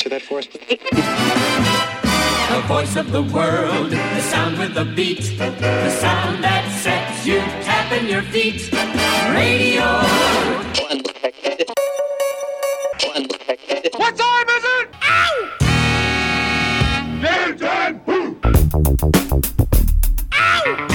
answer that for us? The voice of the world, the sound with the beat, the sound that sets you tapping your feet. Radio. What time is it? Ow! Game time! Ow!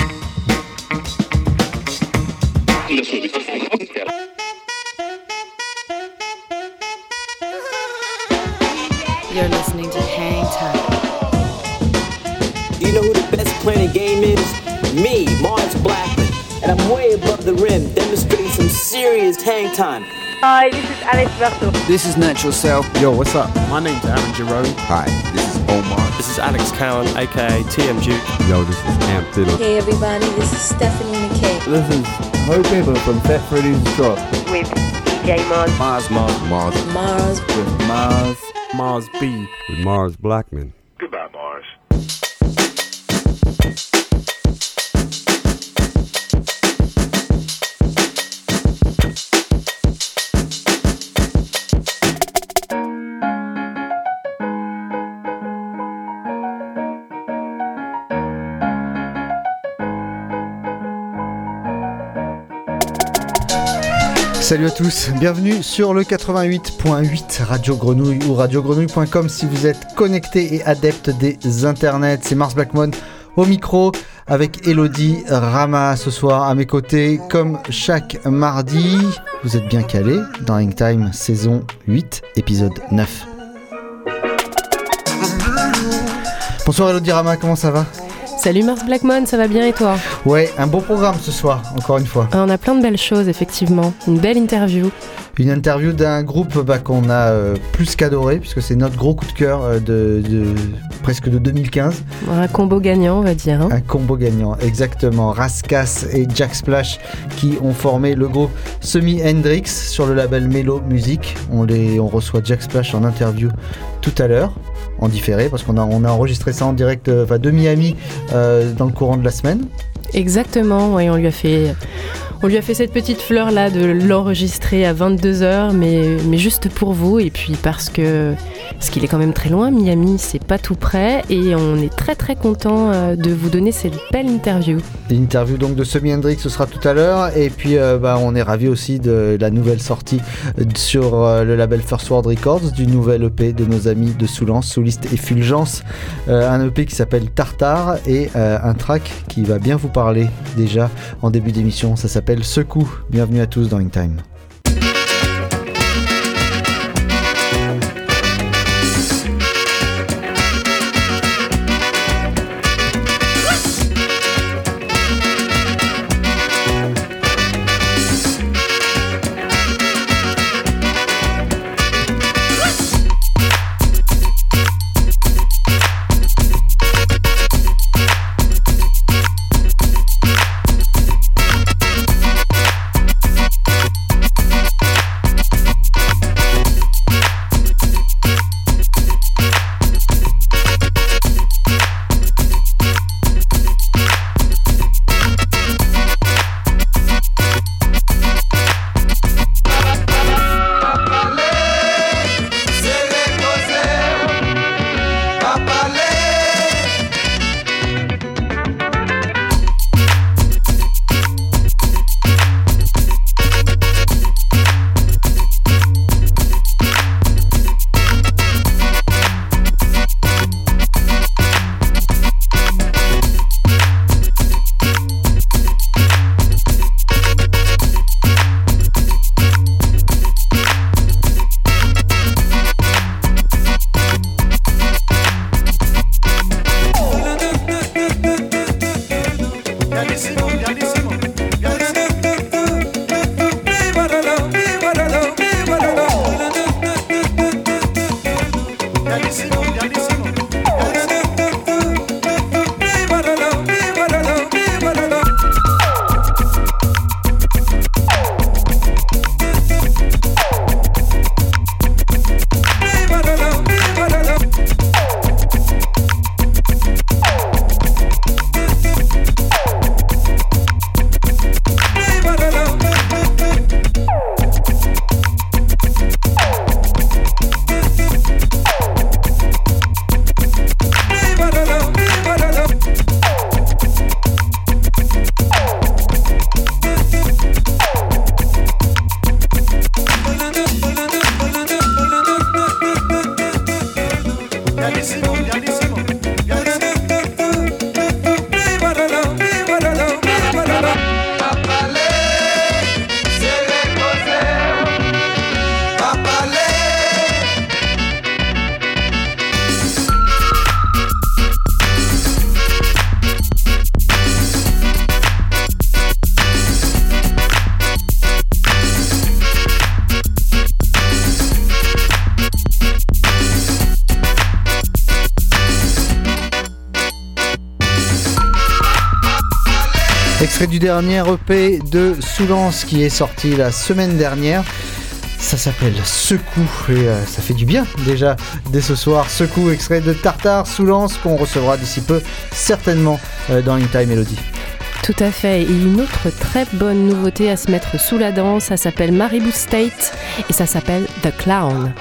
You're listening to Hang Time. You know who the best playing the game is? Me, Mars Blackman. And I'm way above the rim, demonstrating some serious hang time. Hi, this is Alex Berto. This is Natural Self. Yo, what's up? My name's Aaron Jerome. Hi, this is Omar. This is Alex Cowan, aka TM Duke. Yo, this is Amp Fiddle. Hey everybody, this is Stephanie McKay. This is Hope People from Fat Freddy's Drop. With DJ Mars. Mars. With Mars. Mars B. With Mars Blackman. Goodbye, Mars. Salut à tous, bienvenue sur le 88.8 Radio Grenouille ou radiogrenouille.com si vous êtes connecté et adepte des internets. C'est Mars Blackman au micro avec Elodie Rama ce soir à mes côtés comme chaque mardi. Vous êtes bien calés dans Hangtime saison 8 épisode 9. Bonsoir Elodie Rama, comment ça va ? Salut Mars Blackman, ça va bien et toi ? Ouais, un beau programme ce soir, encore une fois. On a plein de belles choses, effectivement. Une belle interview. Une interview d'un groupe qu'on a plus qu'adoré, puisque c'est notre gros coup de cœur presque de 2015. Un combo gagnant, on va dire. Hein. Un combo gagnant, exactement. Raskas et Jack Splash qui ont formé le groupe Semi Hendrix sur le label Mellow Music. On reçoit Jack Splash en interview tout à l'heure. En différé parce qu'on a enregistré ça en direct de Miami dans le courant de la semaine. Exactement, ouais, on lui a fait cette petite fleur là de l'enregistrer à 22h mais juste pour vous et puis parce qu'il est quand même très loin, Miami c'est pas tout près et on est très très content de vous donner cette belle interview. L'interview donc de Semi Hendrix ce sera tout à l'heure et puis on est ravis aussi de la nouvelle sortie sur le label First World Records du nouvel EP de nos amis de Soulance, Souliste et Fulgence, un EP qui s'appelle Tartare et un track qui va bien vous parler déjà en début d'émission, ça s'appelle Secoue. Bienvenue à tous dans Hangtime. Extrait du dernier EP de Soulance qui est sorti la semaine dernière. Ça s'appelle Secoue et ça fait du bien déjà dès ce soir. Secoue, extrait de Tartare, Soulance qu'on recevra d'ici peu certainement dans Anytime Melody. Tout à fait, et une autre très bonne nouveauté à se mettre sous la dent, ça s'appelle Maribou State et ça s'appelle The Clown.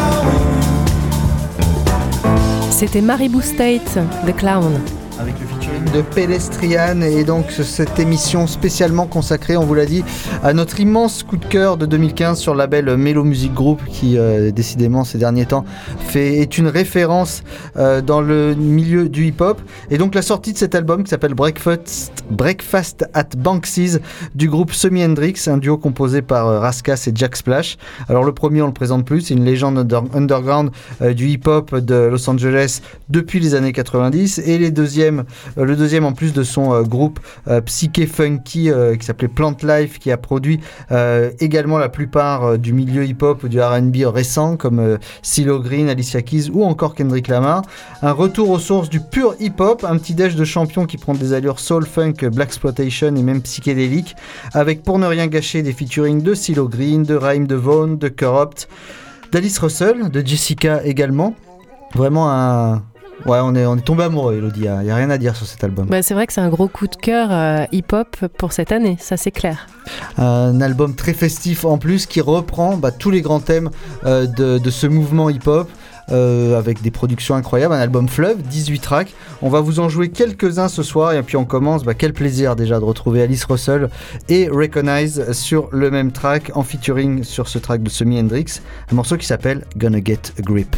C'était Maribou State, The Clown. Avec le featuring de Pédestrian et donc cette émission spécialement consacrée, on vous l'a dit, à notre immense coup de cœur de 2015 sur le label Mellow Music Group qui décidément ces derniers temps est une référence dans le milieu du hip-hop. Et donc la sortie de cet album qui s'appelle Breakfast at Banksy's du groupe Semi Hendrix, un duo composé par Raskas et Jack Splash. Alors le premier on le présente plus, c'est une légende underground du hip-hop de Los Angeles depuis les années 90 et le deuxième en plus de son groupe psyché funky qui s'appelait Plant Life, qui a produit également la plupart du milieu hip-hop ou du R&B récent comme CeeLo Green, Alicia Keys ou encore Kendrick Lamar. Un retour aux sources du pur hip-hop, un petit déj de champion qui prend des allures soul, funk, blaxploitation et même psychédélique, avec pour ne rien gâcher des featurings de CeeLo Green, de Raheem DeVaughn, de Corrupt, d'Alice Russell, de Jessica également. Vraiment Ouais, on est tombé amoureux, Elodie, il n'y a rien à dire sur cet album. Bah, c'est vrai que c'est un gros coup de cœur hip-hop pour cette année, ça c'est clair. Un album très festif en plus qui reprend tous les grands thèmes de ce mouvement hip-hop. Avec des productions incroyables, un album fleuve, 18 tracks. On va vous en jouer quelques-uns ce soir et puis on commence. Quel plaisir déjà de retrouver Alice Russell et Recognize sur le même track en featuring sur ce track de Semi Hendrix, un morceau qui s'appelle Gonna Get a Grip.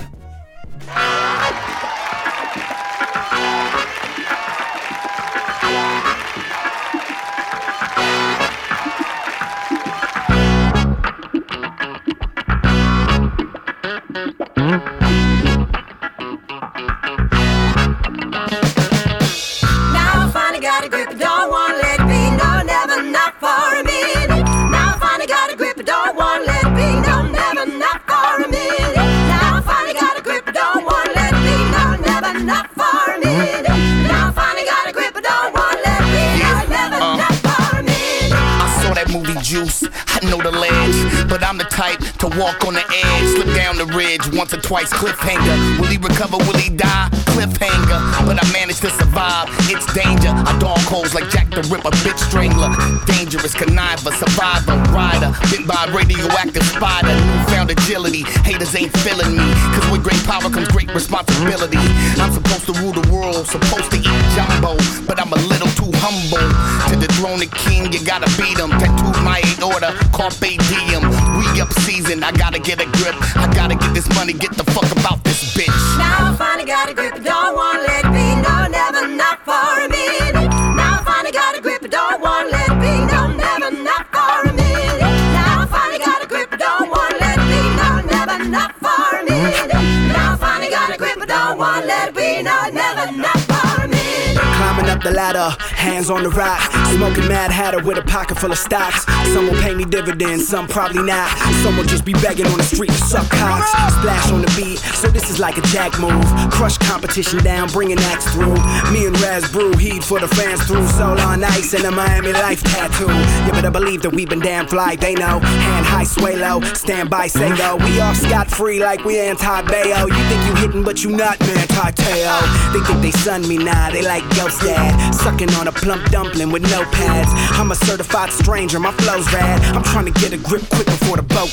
Juice, I know the ledge, but I'm the type to walk on the edge, slip down the ridge once or twice, cliffhanger. Will he recover, will he die? Cliffhanger, but I managed to survive. It's danger, I dog holes like Jack the Ripper, bitch strangler. Dangerous conniver, survivor, rider, bit by a radioactive spider. Newfound agility, haters ain't feeling me, cause with great power comes great responsibility. I'm supposed to rule the world, supposed to eat jumbo, but I'm a little too humble. To dethrone the king, you gotta beat him. Tattooed my order, carpe diem. We up season, I gotta get a grip. I gotta get this money, get the fuck about this bitch. Now I finally got a grip, don't wanna let it be, no, never, not for a minute. Now I finally got a grip, don't wanna let it be, no, never, not for a minute. Now I finally got a grip, don't wanna let it be, no, never, not for a minute. Now I finally got a grip, don't wanna let it be, no, never, not for a minute. Climbing up the ladder, hands on the rock, smoking Mad Hatter with a pocket full of stocks. Some will pay me dividends, some probably not. Some will just be begging on the street to suck cocks. Splash on the beat, so this is like a jack move. Crush competition down, bring an axe through. Me and Raz brew heat for the fans through. Soul on ice and a Miami life tattoo. You better believe that we been damn fly, they know. Hand high, sway low, stand by, say go. We off scot-free like we anti-Bayo. You think you hitting but you not, man, Titeo. They think they sun me now, they like ghost dad. Sucking on a plump dumpling with no pads. I'm a certified stranger, my flow's rad. I'm trying to get a grip quick before the boat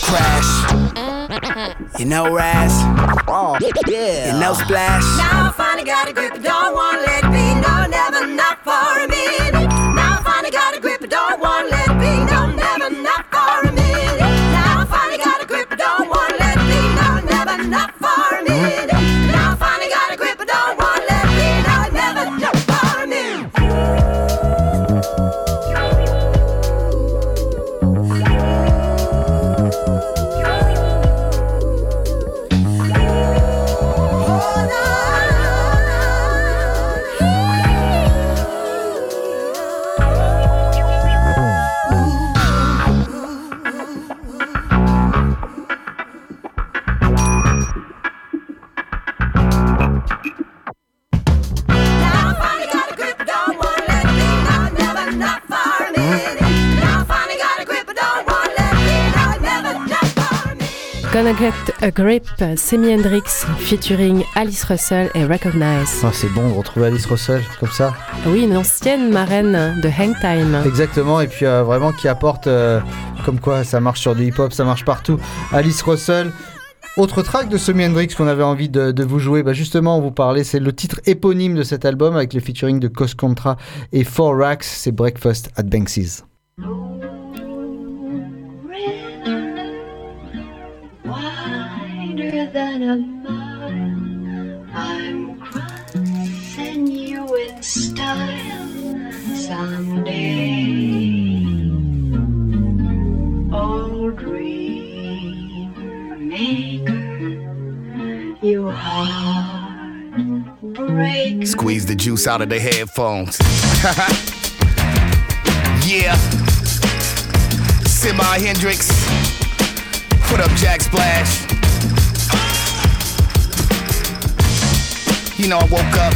crash. You know Raz? Oh, yeah. You know Splash? Now I finally got a grip, don't wanna let it be, no, never, not for a minute. Now I finally got a grip, don't wanna let it be, no, never, not for a minute. Now I finally got a grip, don't wanna let it be, no, never, not for a minute. Now I finally got a grip, don't wanna let it be, no, never, not for a minute. Gonna Get a Grip, Semi Hendrix featuring Alice Russell et Recognize. Ah, c'est bon de retrouver Alice Russell comme ça. Oui, une ancienne marraine de Hang Time. Exactement, et puis vraiment qui apporte comme quoi ça marche sur du hip-hop, ça marche partout. Alice Russell, Autre track de Semi Hendrix qu'on avait envie de vous jouer, justement on vous parlait, c'est le titre éponyme de cet album avec le featuring de Cos Contra et 4Rax, c'est Breakfast at Banksy's. Wider than a mile, I'm crossing you in style someday. Oh, dream maker, your heart break. Squeeze the juice out of the headphones. Yeah. Semi Hendrix. What up, Jack Splash? You know, I woke up,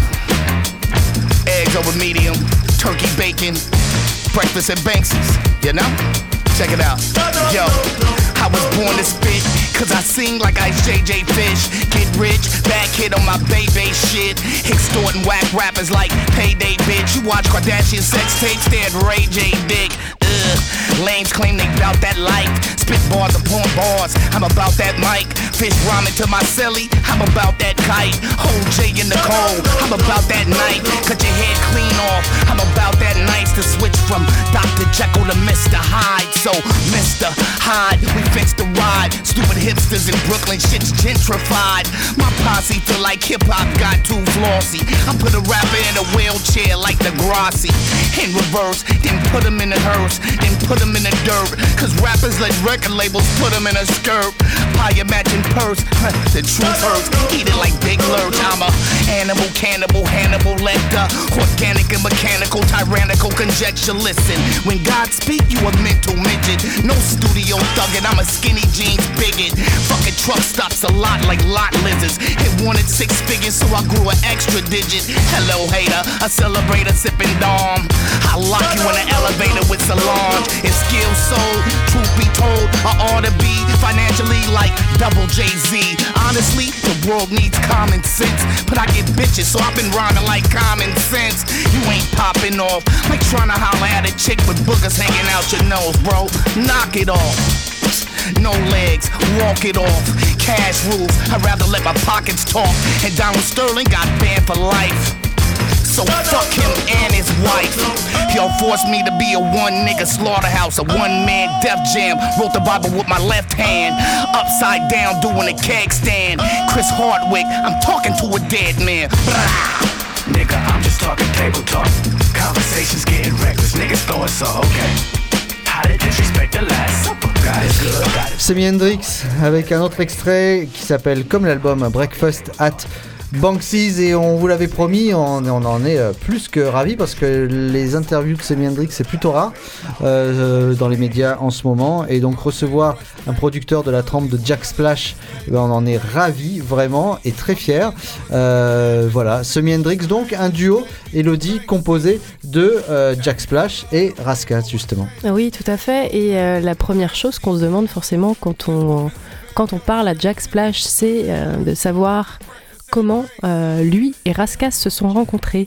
eggs over medium, turkey bacon, breakfast at Banksy's, you know? Check it out. Yo, I was born to spit, cause I sing like Ice JJ Fish. Get rich, back hit on my baby shit. Extorting whack rappers like Payday Bitch. You watch Kardashian sex tapes, they had Ray J Dick. Lames claim they bout that life. Spit bars upon bars, I'm about that mic. Fish ramen to my celly, I'm about that kite. Hold J in the cold, I'm about that night. Cut your head clean off, I'm about that nice. To switch from Dr. Jekyll to Mr. Hyde. So, Mr. Hyde, we fixed the ride. Stupid hipsters in Brooklyn, shit's gentrified. My posse feel like hip-hop got too flossy. I put a rapper in a wheelchair like the Degrassi. In reverse, then put him in the hearse, then put him in the dirt. Cause rappers let record labels put him in a skirt. Pie matching purse, the truth hurts. Eat it like Big Lurch. I'm a animal, cannibal, Hannibal Lecter. Organic and mechanical, tyrannical conjecture. Listen, when God speak, you a mental midget. No studio thuggin', I'm a skinny jeans bigot. Fucking truck stops a lot like lot lizards. It wanted 6 figures, so I grew an extra digit. Hello hater, a celebrator sipping Dom. I lock you in an elevator with Solange. It's skill soul, truth be told, I ought to be financially like double Jay-Z. Honestly, the world needs common sense, but I get bitches, so I've been rhyming like common sense. You ain't popping off, like trying to holler at a chick with boogers hanging out your nose, bro. Knock it off. No legs, walk it off. Cash rules, I'd rather let my pockets talk. And Donald Sterling got banned for life. So fuck him and his wife. Y'all forced me to be a one nigga slaughterhouse, a one man Def Jam. Wrote the Bible with my left hand, upside down doing a keg stand. Chris Hardwick, I'm talking to a dead man. Blah. Nigga, I'm just talking table talk. Conversations getting reckless, niggas throwing so okay. How to disrespect the last supper. Semi Hendrix avec un autre extrait qui s'appelle comme l'album Breakfast at Banksy's, et on vous l'avait promis, on en est plus que ravis parce que les interviews de Semi Hendrix c'est plutôt rare dans les médias en ce moment, et donc recevoir un producteur de la trempe de Jack Splash, on en est ravis vraiment et très fiers. Voilà, Semi Hendrix, donc un duo, Elodie, composé de Jack Splash et Rascas justement. Oui, tout à fait, et la première chose qu'on se demande forcément quand on parle à Jack Splash, c'est de savoir comment lui et Rascas se sont rencontrés.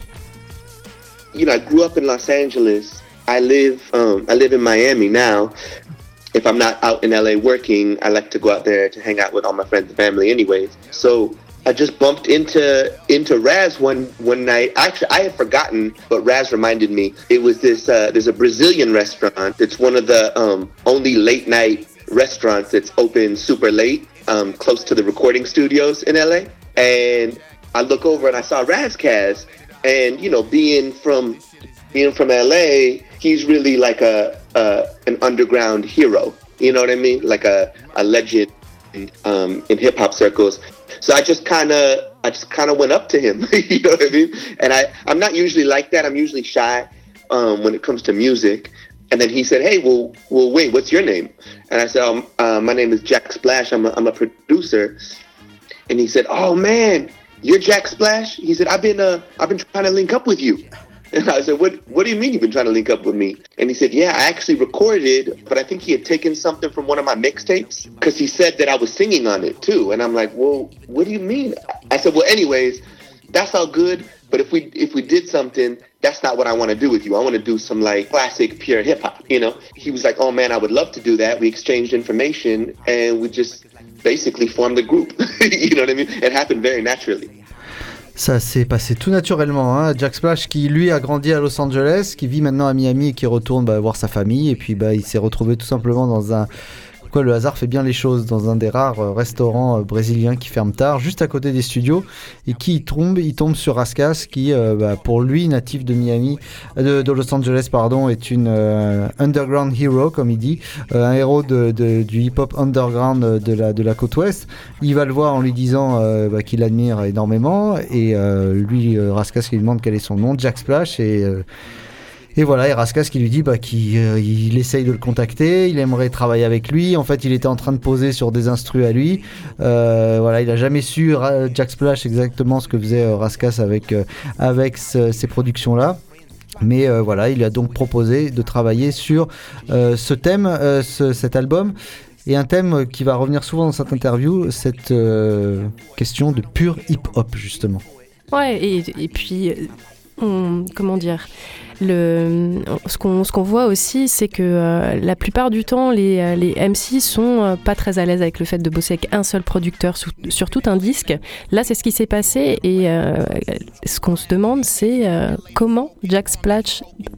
You know, I grew up in Los Angeles. I live in Miami now. If I'm not out in LA working, I like to go out there to hang out with all my friends and family anyways. So I just bumped into Raz one night. Actually, I had forgotten, but Raz reminded me. It was this, there's a Brazilian restaurant. It's one of the only late night restaurants that's open super late, close to the recording studios in LA. And I look over and I saw Razkaz, and you know, being from LA, he's really like an underground hero. You know what I mean? Like a legend in hip hop circles. So I just kind of went up to him. You know what I mean? And I'm not usually like that. I'm usually shy when it comes to music. And then he said, "Hey, well, wait, what's your name?" And I said, "My name is Jack Splash. I'm a producer." And he said, "Oh man, you're Jack Splash?" He said, I've been trying to link up with you." And I said, What do you mean you've been trying to link up with me? And he said, "Yeah, I actually recorded, but I think he had taken something from one of my mixtapes, because he said that I was singing on it too." And I'm like, "Well, what do you mean?" I said, "Well, anyways, that's all good, but if we did something, that's not what I want to do with you. I want to do some like classic pure hip hop, you know?" He was like, "Oh man, I would love to do that." We exchanged information and we just basically formed the group. You know what I mean? It happened very naturally. Ça s'est passé tout naturellement, hein. Jack Splash qui lui a grandi à Los Angeles, qui vit maintenant à Miami et qui retourne voir sa famille, et puis il s'est retrouvé tout simplement dans un... Le hasard fait bien les choses, dans un des rares restaurants brésiliens qui ferme tard, juste à côté des studios, et qui il tombe sur Raskas, qui pour lui, natif de Miami, de Los Angeles pardon, est une underground hero, comme il dit, un héros du hip-hop underground de la côte ouest. Il va le voir en lui disant qu'il l'admire énormément, et lui, Raskas qui lui demande quel est son nom, Jack Splash, et voilà, et Raskas qui lui dit qu'il essaye de le contacter, il aimerait travailler avec lui. En fait, il était en train de poser sur des instrus à lui. Voilà, il a jamais su, Jack Splash, exactement ce que faisait Raskas avec ces productions-là. Mais voilà, il lui a donc proposé de travailler sur ce thème, cet album. Et un thème qui va revenir souvent dans cette interview, cette question de pur hip-hop, justement. Ouais, et puis, comment dire, ce qu'on voit aussi, c'est que la plupart du temps, les MC sont pas très à l'aise avec le fait de bosser avec un seul producteur sur tout un disque. Là, c'est ce qui s'est passé, et ce qu'on se demande, c'est comment Jack Splash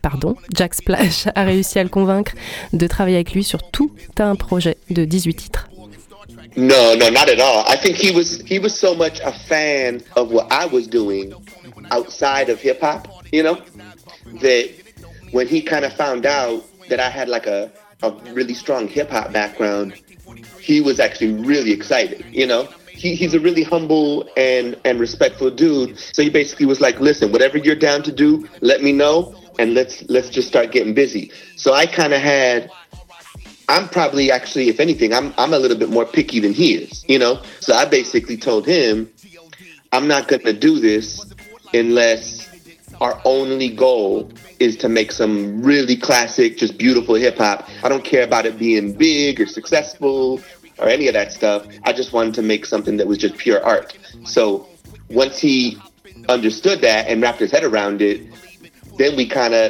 a réussi à le convaincre de travailler avec lui sur tout un projet de 18 titres. No, not at all. I think he was so much a fan of what I was doing outside of hip hop, you know, that when he kind of found out that I had like a really strong hip hop background, he was actually really excited, you know. He's a really humble and respectful dude. So he basically was like, listen, whatever you're down to do, let me know, and let's just start getting busy. So I kind of I'm probably actually, if anything, I'm a little bit more picky than he is, you know? So I basically told him, I'm not going to do this unless our only goal is to make some really classic, just beautiful hip hop. I don't care about it being big or successful or any of that stuff. I just wanted to make something that was just pure art. So once he understood that and wrapped his head around it, then we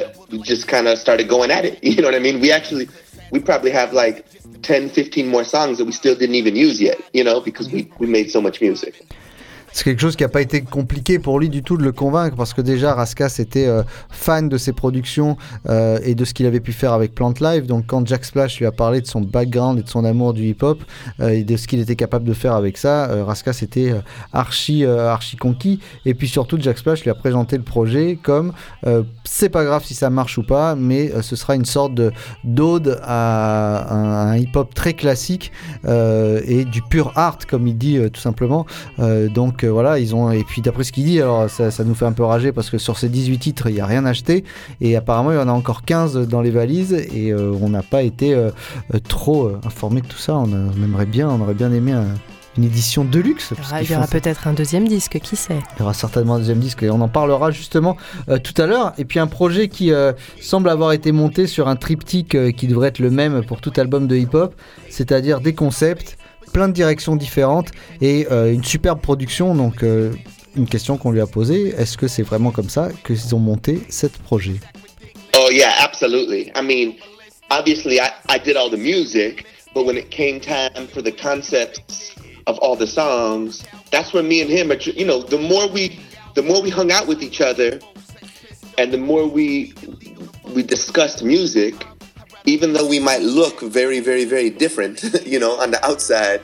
just started going at it. You know what I mean? We probably have like 10, 15 more songs that we still didn't even use yet, you know, because we made so much music. C'est quelque chose qui n'a pas été compliqué pour lui du tout de le convaincre, parce que déjà Raskas était fan de ses productions et de ce qu'il avait pu faire avec Plant Life. Donc quand Jack Splash lui a parlé de son background et de son amour du hip-hop et de ce qu'il était capable de faire avec ça, Raskas était archi conquis. Et puis surtout, Jack Splash lui a présenté le projet comme c'est pas grave si ça marche ou pas, mais ce sera une sorte d'ode à un hip-hop très classique et du pur art, comme il dit tout simplement. Donc voilà, et puis d'après ce qu'il dit, alors ça nous fait un peu rager, parce que sur ces 18 titres il n'y a rien acheté, et apparemment il y en a encore 15 dans les valises, et on n'a pas été trop informé de tout ça. On aurait bien aimé une édition de luxe. Il y aura peut-être un deuxième disque, qui sait. Il y aura certainement un deuxième disque, et on en parlera justement tout à l'heure. Et puis un projet qui semble avoir été monté sur un triptyque qui devrait être le même pour tout album de hip-hop, c'est-à-dire des concepts, plein de directions différentes et une superbe production. Donc une question qu'on lui a posée, est-ce que c'est vraiment comme ça qu'ils ont monté ce projet? Oh yeah, absolutely. I mean, obviously I did all the music, but when it came time for the concepts of all the songs, that's where me and him are, you know, the more we hung out with each other and the more we discussed music, even though we might look very, very, very different, you know, on the outside,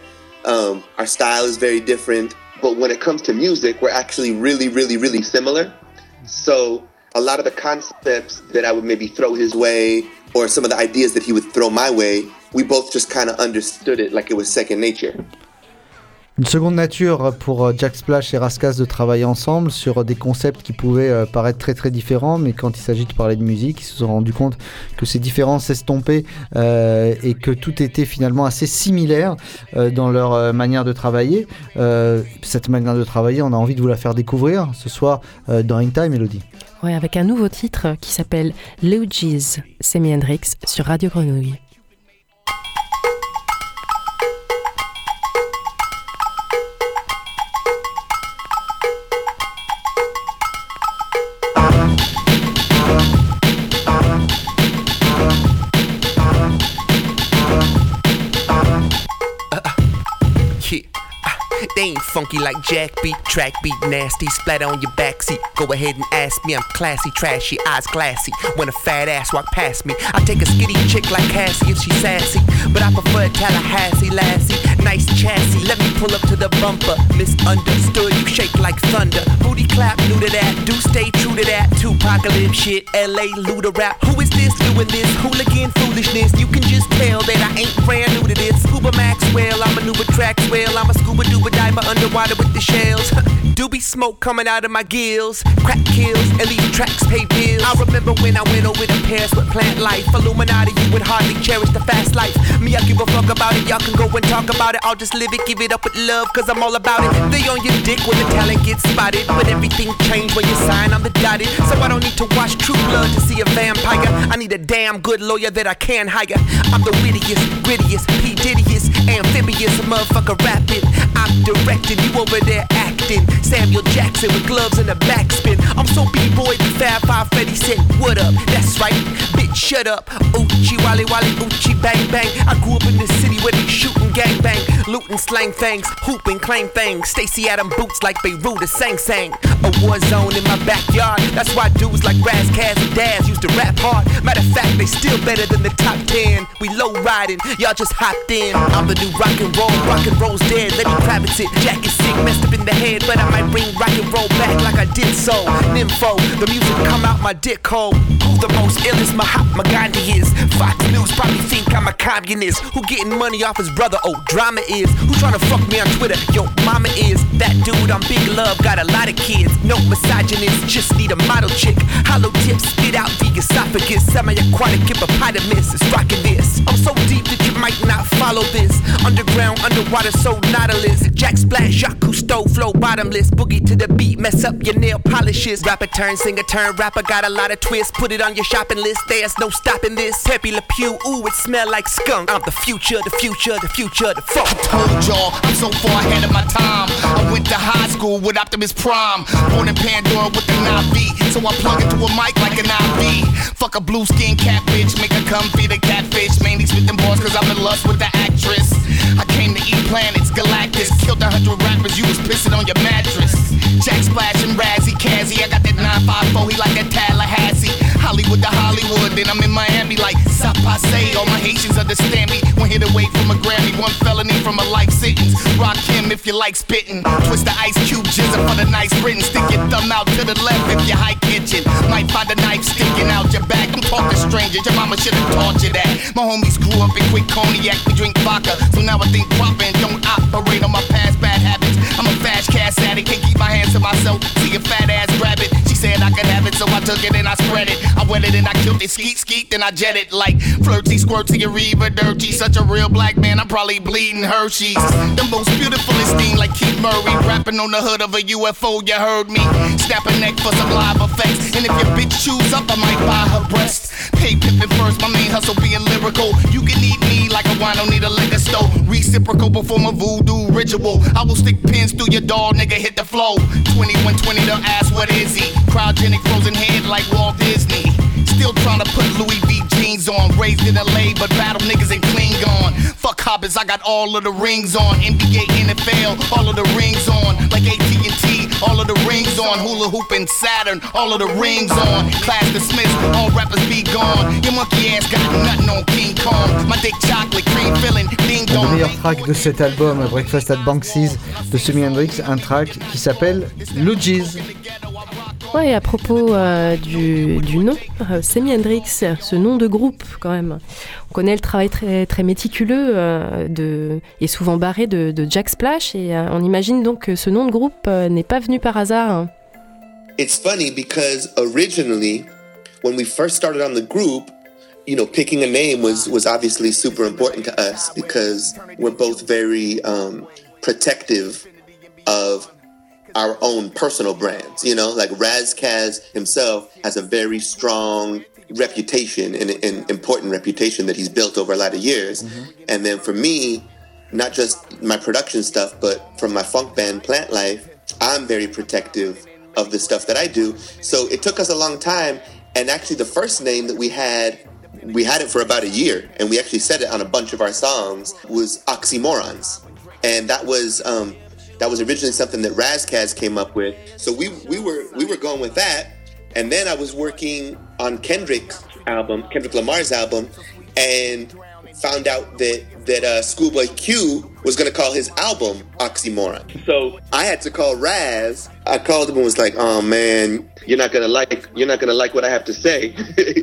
our style is very different. But when it comes to music, we're actually really, really, really similar. So a lot of the concepts that I would maybe throw his way, or some of the ideas that he would throw my way, we both just kind of understood it like it was second nature. Une seconde nature pour Jack Splash et Raskas de travailler ensemble sur des concepts qui pouvaient paraître très très différents, mais quand il s'agit de parler de musique, ils se sont rendus compte que ces différences s'estompaient et que tout était finalement assez similaire dans leur manière de travailler. Cette manière de travailler, on a envie de vous la faire découvrir ce soir dans In Time, Elodie. Ouais, avec un nouveau titre qui s'appelle Luigi's, Semi Hendrix sur Radio Grenouille. funky like Jack beat, track beat nasty, splatter on your backseat. Go ahead and ask me, I'm classy, trashy, eyes glassy. When a fat ass walk past me, I take a skinny chick like Cassie if she's sassy, but I prefer Tallahassee lassie. Nice chassis, let me pull up to the bumper. Misunderstood, you shake like thunder. Booty clap, new to that, do stay true to that. Tupacalypse shit, LA Luda rap. Who is this doing this? Hooligan foolishness. You can just tell that I ain't brand new to this. Scuba Maxwell, I'm a Nuba Traxwell. I'm a scuba duba diver underwater with the shells. Doobie smoke coming out of my gills. Crack kills and these tracks pay bills. I remember when I went over to Paris with Plant Life. Illuminati, you would hardly cherish the fast life. Me, I give a fuck about it. Y'all can go and talk about it. I'll just live it, give it up with love, cause I'm all about it. They on your dick when the talent gets spotted, but everything changed when you sign on the dotted. So I don't need to watch True Blood to see a vampire. I need a damn good lawyer that I can hire. I'm the wittiest, grittiest, P. Diddyest, amphibious, motherfucker rapping. I'm directing, you over there acting. Samuel Jackson with gloves and a backspin. I'm so B-boy, the Fab Five Freddy said, what up? That's right, bitch, shut up. Oochie, wally, wally, oochie, bang, bang. I grew up in the city where they shooting gang bang, looting slang things, hooping claim things. Stacey Adam boots like Beirut or Sang Sang. A war zone in my backyard. That's why dudes like Raz, Kaz, and Daz used to rap hard. Matter of fact, they still better than the top 10. We low riding, y'all just hopped in. I'm the new rock and roll's dead. Lenny Kravitz it, Jack is sick, messed up in the head, but I might bring rock and roll back like I did so. Nympho, the music come out my dick hole. Who the most illest Mahatma Gandhi is? Fox News probably think I'm a communist. Who getting money off his brother? Oh, drama is. Who tryna fuck me on Twitter? Yo, mama is. That dude on Big Love got a lot of kids. No misogynist, just need a model chick. Hollow tips, spit out the esophagus. Semi-aquatic hippopotamus is rocking this. I'm so deep that you might not follow this. Underground, underwater, so nautilus. Jack Splash, Jacques Cousteau, flow bottomless. Boogie to the beat, mess up your nail polishes. Rapper turn, singer turn, rapper got a lot of twists. Put it on your shopping list, there's no stopping this. Pepe Le Pew, ooh, it smell like skunk. I'm the future, the future, the future, the fuck. I told y'all, I'm so far ahead of my time. I went to high school with Optimus Prime. Born in Pandora with an IV, so I plug into a mic like an IV. Fuck a blue skin cat bitch, make her come feed a catfish. Mainly spitting bars cause I'm in lust with the actress. I came to eat planets, Galactus. Killed 100 rappers, you was pissing on your mattress. Jack Splash and Razzie Kazzy, I got that 954, he like that Tallahassee. Hollywood to Hollywood, then I'm in Miami like South Passe. All my Haitians understand me. One hit away from a Grammy, one felony from a life sentence. Rock him if you like spitting. Twist the Ice Cube jizzle for the nice written. Stick your thumb out to the left if you high kitchen. Might find a knife sticking out your back. I'm talking strangers, your mama should've taught you that. My homies grew up in quick cognac, we drink vodka. So now I think proper and don't operate on my past bad habits. I'm a fast cash addict, can't keep my hands to myself. See a fat ass grab it. She said I could have it, so I took it and I spread it. I wet it and I killed it, skeet skeet, then I jet it like flirty, squirty, and Reva dirty. Such a real black man, I'm probably bleeding Hershey's. The most beautiful esteem like Keith Murray, rapping on the hood of a UFO. You heard me. Snap a neck for some live effects, and if your bitch chews up, I might buy her breasts. Pay Pippin first, my main hustle being lyrical. You can eat me like a wine, don't need a liquor store. Reciprocal perform a voodoo ritual. I will stick pins through your dog, nigga, hit the flow. 2120 to ask what is he? Cryogenic frozen head like Walt Disney. Still trying to put Louis V jeans on. Raised in LA, but battle niggas in Klingon. Fuck hobbits, I got all of the rings on. NBA, NFL, all of the rings on. Like AT&T, all of the rings on. Hula Hoop and Saturn, all of the rings on. Class dismissed, all rappers be gone. Your monkey ass got nothing on King Kong. My dick chocolate, cream filling, ding dong. Le meilleur track de cet album, Breakfast at Banksy's de Simi Hendrix, un track qui s'appelle Luigi's. Ouais, et à propos du nom, Simi Hendrix, ce nom de groupe quand même. On connaît le travail très, très méticuleux et souvent barré de Jack Splash, et on imagine donc que ce nom de groupe n'est pas venu par hasard. Hein. It's funny because originally, when we first started on the group, you know, picking a name was obviously super important to us because we're both very protective of our own personal brands, you know, like Raz Kaz himself has a very strong reputation and an important reputation that he's built over a lot of years. Mm-hmm. And then for me, not just my production stuff, but from my funk band Plant Life, I'm very protective of the stuff that I do. So it took us a long time. And actually the first name that we had it for about a year, and we actually said it on a bunch of our songs, was Oxymorons. And that was That was originally something that Razkaz came up with. So we were going with that. And then I was working on Kendrick Lamar's album, and found out that Schoolboy Q was going to call his album Oxymoron. So I had to call Raz. I called him and was like, "Oh man, you're not gonna like what I have to say."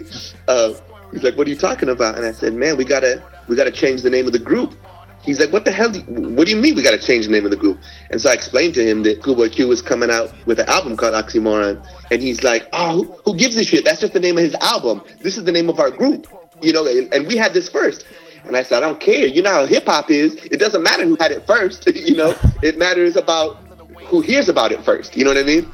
He's like, "What are you talking about?" And I said, "Man, we gotta change the name of the group." He's like, "What the hell? What do you mean we gotta change the name of the group?" And so I explained to him that Schoolboy Q was coming out with an album called Oxymoron, and he's like, "Oh, who gives a shit? That's just the name of his album. This is the name of our group, you know. And we had this first." And I said, "I don't care. You know how hip hop is. It doesn't matter who had it first. You know, it matters about who hears about it first. You know what I mean?"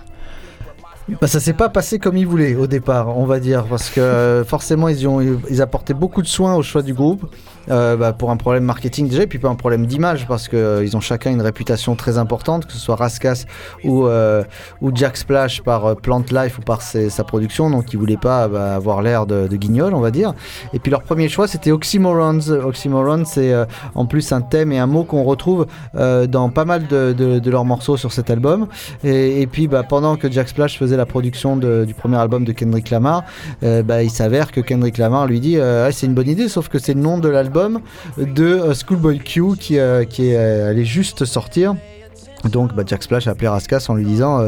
Bah, ça s'est pas passé comme ils voulaient au départ, on va dire, parce que forcément ils apportaient beaucoup de soin au choix du groupe, pour un problème marketing déjà, et puis pour un problème d'image, parce que ils ont chacun une réputation très importante, que ce soit Raskas ou Jack Splash par Plant Life ou par sa production, donc ils voulaient pas avoir l'air de guignol, on va dire. Et puis leur premier choix c'était Oxymorons. Oxymoron, c'est en plus un thème et un mot qu'on retrouve dans pas mal de leurs morceaux sur cet album. Et puis pendant que Jack Splash faisait la production du premier album de Kendrick Lamar, il s'avère que Kendrick Lamar lui dit c'est une bonne idée, sauf que c'est le nom de l'album de Schoolboy Q qui allait juste sortir. Donc Jack Splash a appelé Raskas en lui disant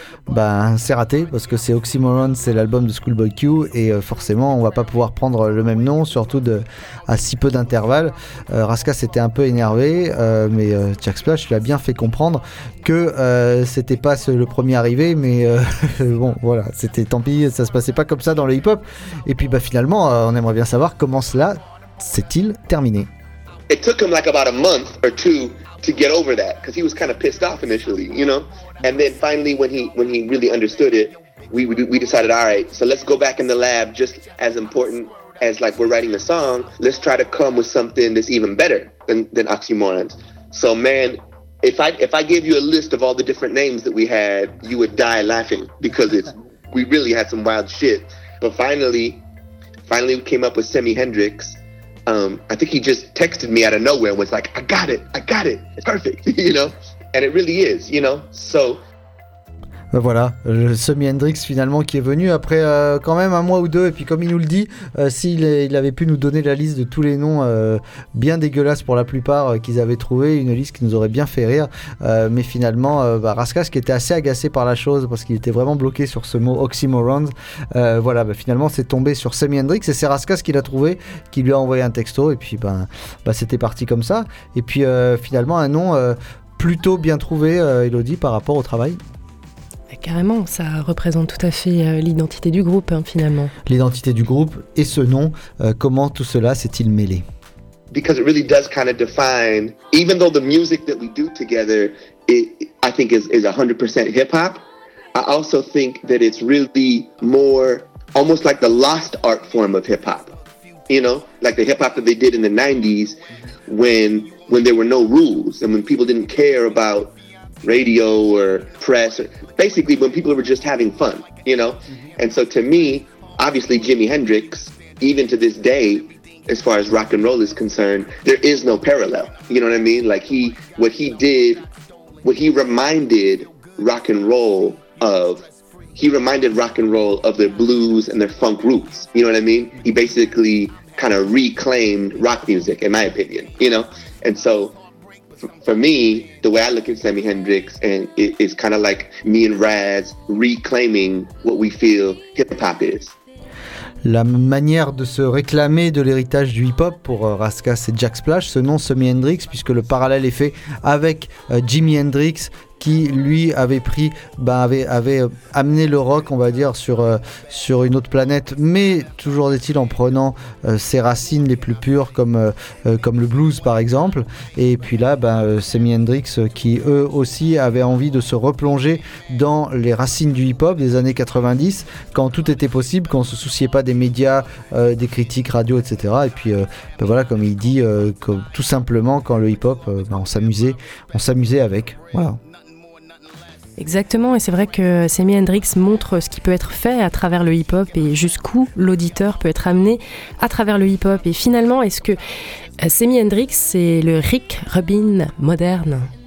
c'est raté parce que c'est Oxymoron, c'est l'album de Schoolboy Q et forcément on va pas pouvoir prendre le même nom, surtout à si peu d'intervalle. Raskas était un peu énervé, mais Jack Splash lui a bien fait comprendre que c'était pas le premier arrivé, mais bon voilà, c'était tant pis, ça se passait pas comme ça dans le hip-hop. Et puis finalement on aimerait bien savoir comment cela s'est-il terminé. It took him like about a month or two to get over that, because he was kind of pissed off initially, you know. And then finally, when he really understood it, we decided, all right, so let's go back in the lab. Just as important as like we're writing a song, let's try to come with something that's even better than Oxymorons. So man, if I gave you a list of all the different names that we had, you would die laughing because we really had some wild shit. But finally we came up with Semi Hendrix. I think he just texted me out of nowhere and was like, I got it, it's perfect, you know, and it really is, you know, so... Voilà, le Semi Hendrix finalement qui est venu après quand même un mois ou deux, et puis comme il nous le dit, il avait pu nous donner la liste de tous les noms bien dégueulasses pour la plupart qu'ils avaient trouvé, une liste qui nous aurait bien fait rire, mais finalement Raskas qui était assez agacé par la chose parce qu'il était vraiment bloqué sur ce mot Oxymorons, finalement c'est tombé sur Semi Hendrix et c'est Raskas qui l'a trouvé, qui lui a envoyé un texto et puis c'était parti comme ça, et puis finalement un nom plutôt bien trouvé, Elodie, par rapport au travail. Carrément, ça représente tout à fait l'identité du groupe, finalement. L'identité du groupe et ce nom, comment tout cela s'est-il mêlé? Because it really does kind of define, even though the music that we do together, I think is 100% hip-hop, I also think that it's really more, almost like the lost art form of hip-hop. You know, like the hip-hop that they did in the 90s when there were no rules and when people didn't care about radio or press, or basically when people were just having fun, you know? And so to me, obviously Jimi Hendrix, even to this day, as far as rock and roll is concerned, there is no parallel. You know what I mean? Like what he reminded rock and roll of their blues and their funk roots. You know what I mean? He basically kind of reclaimed rock music, in my opinion, you know? And so for me, the way I look at Semi Hendrix, and it's kind of like me and Raz reclaiming what we feel hip-hop is. La manière de se réclamer de l'héritage du hip-hop pour Raskas et Jack Splash, ce nom Semi Hendrix, puisque le parallèle est fait avec Jimi Hendrix, qui lui avait amené le rock, on va dire, sur une autre planète, mais toujours est-il en prenant ses racines les plus pures comme le blues par exemple. Et puis là Semi Hendrix qui eux aussi avaient envie de se replonger dans les racines du hip-hop des années 90, quand tout était possible, quand on se souciait pas des médias, des critiques radio, etc. Et puis voilà, comme il dit, tout simplement quand le hip-hop on s'amusait avec, voilà. Exactement, et c'est vrai que Semi Hendrix montre ce qui peut être fait à travers le hip-hop et jusqu'où l'auditeur peut être amené à travers le hip-hop. Et finalement, est-ce que Semi Hendrix, c'est le Rick Rubin moderne?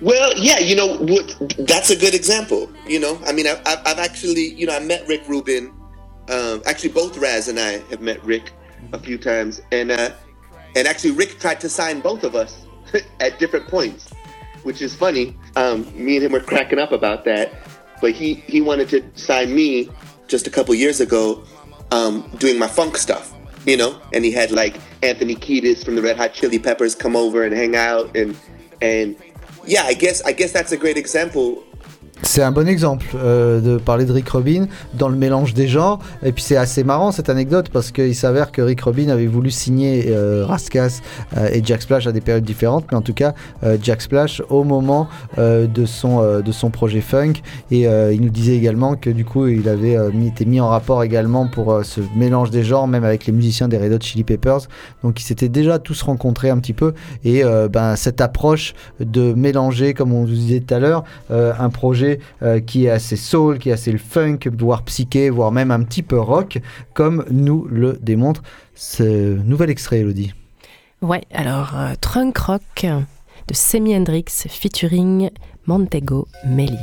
Well, yeah, you know, that's a good example. You know, I mean, I've actually, you know, I met Rick Rubin. Actually, both Raz and I have met Rick a few times, and actually, Rick tried to sign both of us at different points, which is funny. Me and him were cracking up about that, but he wanted to sign me just a couple years ago, doing my funk stuff, you know, and he had like Anthony Kiedis from the Red Hot Chili Peppers come over and hang out, and yeah, I guess that's a great example. C'est un bon exemple de parler de Rick Rubin dans le mélange des genres. Et puis c'est assez marrant cette anecdote parce qu'il s'avère que Rick Rubin avait voulu signer Raskas et Jack Splash à des périodes différentes, mais en tout cas Jack Splash au moment de son projet funk. Et il nous disait également que du coup il avait été mis en rapport également pour ce mélange des genres, même avec les musiciens des Red Hot Chili Peppers. Donc ils s'étaient déjà tous rencontrés un petit peu. Et cette approche de mélanger, comme on vous disait tout à l'heure, un projet qui est assez soul, qui est assez le funk, voire psyché, voire même un petit peu rock, comme nous le démontre ce nouvel extrait, Elodie. Ouais, alors Trunk Rock de Semi Hendrix featuring Montego Melly.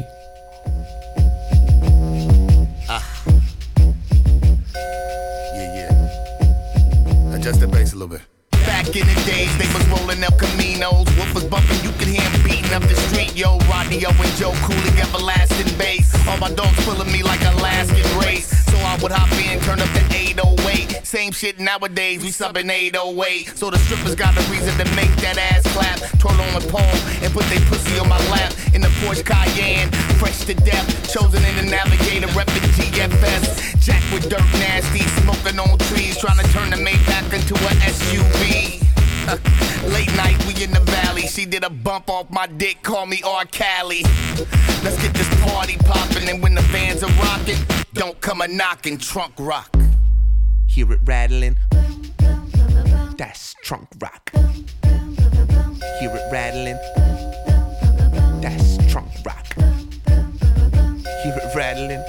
Adjust the bass a little bit. Back in the days, they was rolling up Caminos. Wolf was bumping, you could hear him beating up the street. Yo, Rodney O and Joe Cooley, everlasting bass. All my dogs pulling me like Alaskan race. So I would hop in, turn up the 808. Same shit nowadays, we subbing 808. So the strippers got a reason to make that ass clap. Twirl on the pole and put their pussy on my lap. In the Porsche Cayenne, fresh to death. Chosen in the Navigator, reppin' GFS. Jack with dirt nasty, smoking on trees. Trying to turn the Maybach into a SUV. Late night, we in the valley. She did a bump off my dick, call me R. Cali. Let's get this party poppin', and when the bands are rockin', don't come a knockin', trunk rock. Hear it rattling, that's trunk rock. Hear it rattling, that's trunk rock. Hear it rattling,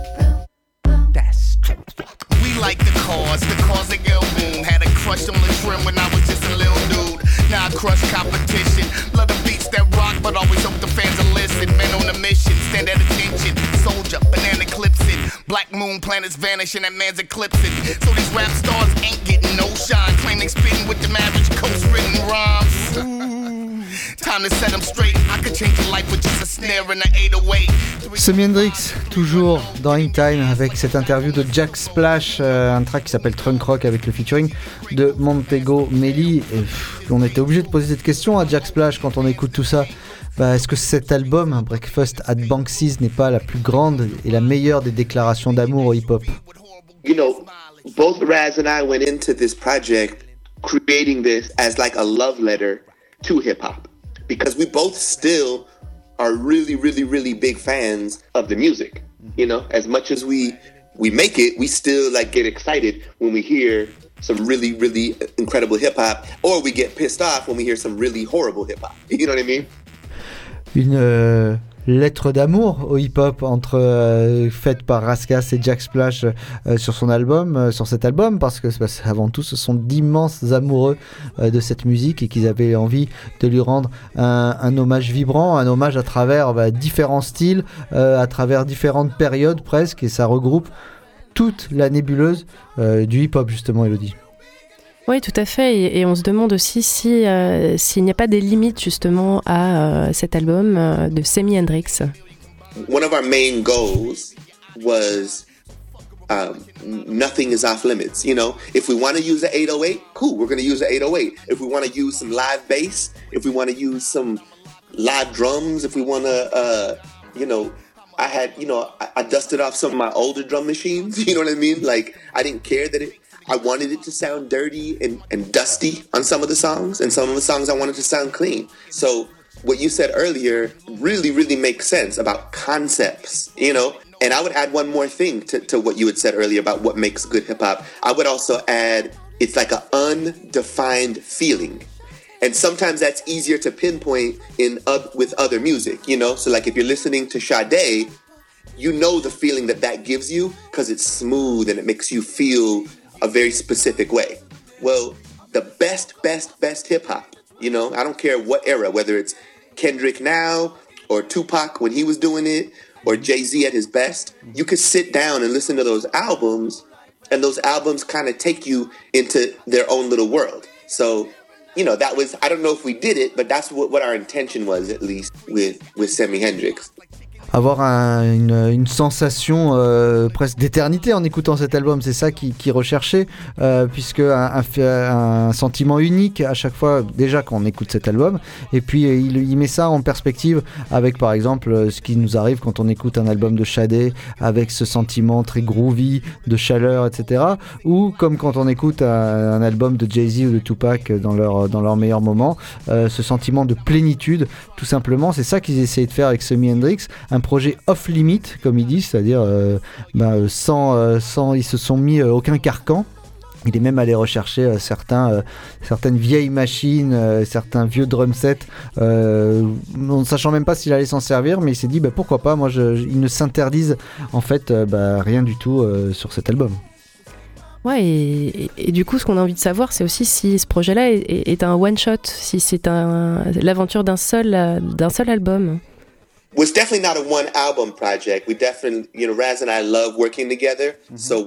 that's trunk rock. We like the cars that go boom. Had a crush on the trim when I was just a little dude. Now I crush competition. Love the beats that rock, but always hope the fans are listening. Men on a mission, stand at attention. Soldier, banana clipsing. Black moon planets vanishing, that man's eclipsing. So these rap stars ain't getting no shine. Claim they spitting with them average coast-written rhymes. Time to set them straight. I could change your life with just a snare and an 808. Semi Hendrix, toujours dans In Time, avec cette interview de Jack Splash, un track qui s'appelle Trunk Rock avec le featuring de Montego Melly. Et on était obligé de poser cette question à Jack Splash quand on écoute tout ça. Est-ce que cet album, Breakfast at Banksy's, n'est pas la plus grande et la meilleure des déclarations d'amour au hip-hop? You know, both Raz and I went into this project creating this as like a love letter to hip-hop, because we both still are really, really, really big fans of the music. You know, as much as we make it, we still like get excited when we hear some really, really incredible hip-hop, or we get pissed off when we hear some really horrible hip-hop. You know what I mean? Une lettre d'amour au hip-hop faite par Raskas et Jack Splash sur cet album, parce que avant tout ce sont d'immenses amoureux de cette musique et qu'ils avaient envie de lui rendre un hommage vibrant, un hommage à travers différents styles, à travers différentes périodes presque, et ça regroupe toute la nébuleuse du hip-hop justement, Elodie. Oui, tout à fait. Et on se demande aussi s'il n'y a pas des limites justement à cet album de Semi Hendrix. One of our main goals was nothing is off limits. You know, if we want to use the 808, cool, we're going to use the 808. If we want to use some live bass, if we want to use some live drums, if we want to, I dusted off some of my older drum machines. You know what I mean? Like, I didn't care that I wanted it to sound dirty and dusty on some of the songs, and some of the songs I wanted to sound clean. So what you said earlier really, really makes sense about concepts, you know? And I would add one more thing to what you had said earlier about what makes good hip-hop. I would also add, it's like an undefined feeling. And sometimes that's easier to pinpoint with other music, you know? So like if you're listening to Sade, you know the feeling that gives you because it's smooth and it makes you feel a very specific way. Well, the best hip-hop, you know, I don't care what era, whether it's Kendrick now, or Tupac when he was doing it, or Jay-Z at his best, you could sit down and listen to those albums, and those albums kind of take you into their own little world. So, you know, that was, I don't know if we did it, but that's what our intention was, at least, with Simi Hendrix. Avoir une sensation presque d'éternité en écoutant cet album, c'est ça qui recherchait, puisque un sentiment unique à chaque fois déjà quand on écoute cet album, et puis il met ça en perspective avec par exemple ce qui nous arrive quand on écoute un album de Sade avec ce sentiment très groovy de chaleur, etc., ou comme quand on écoute un album de Jay-Z ou de Tupac dans leur meilleur moment, ce sentiment de plénitude, tout simplement. C'est ça qu'ils essayaient de faire avec Simi Hendrix, un projet off-limit, comme ils disent, c'est-à-dire sans ils se sont mis aucun carcan. Il est même allé rechercher certaines vieilles machines, certains vieux drum sets, ne sachant même pas s'il allait s'en servir, mais il s'est dit pourquoi pas, ils ne s'interdisent en fait rien du tout sur cet album. Ouais, et du coup, ce qu'on a envie de savoir, c'est aussi si ce projet-là est un one-shot, si c'est l'aventure d'un seul album. Well, it's definitely not a one album project. We definitely, Raz and I love working together. So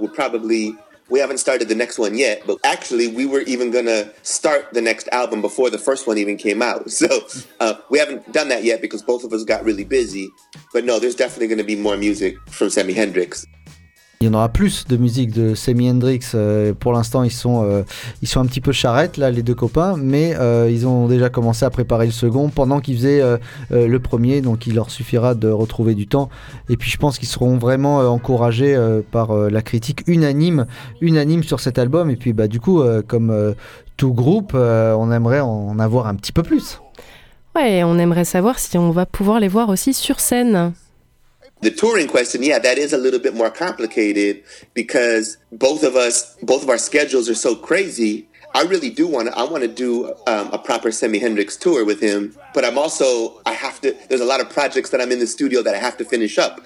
we haven't started the next one yet, but actually we were even going to start the next album before the first one even came out. So we haven't done that yet because both of us got really busy. But no, there's definitely going to be more music from Simi Hendrix. Il y en aura plus de musique de Simi Hendrix. Pour l'instant, ils sont un petit peu charrettes, là, les deux copains, mais ils ont déjà commencé à préparer le second pendant qu'ils faisaient le premier, donc il leur suffira de retrouver du temps. Et puis je pense qu'ils seront vraiment encouragés par la critique unanime sur cet album. Et puis du coup, comme tout groupe, on aimerait en avoir un petit peu plus. Ouais, on aimerait savoir si on va pouvoir les voir aussi sur scène. The touring question, yeah, that is a little bit more complicated because both of our schedules are so crazy. I really do want to do a proper Simi Hendrix tour with him, but there's a lot of projects that I'm in the studio that I have to finish up,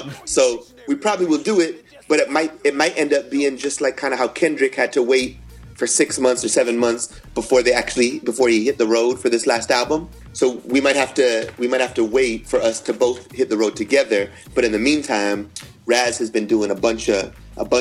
so we probably will do it, but it might end up being just like kind of how Kendrick had to wait for 6 months or 7 months before he hit the road for this last album. So we might have to wait for us to both hit the road together. But in the meantime, Raz has been doing a bunch of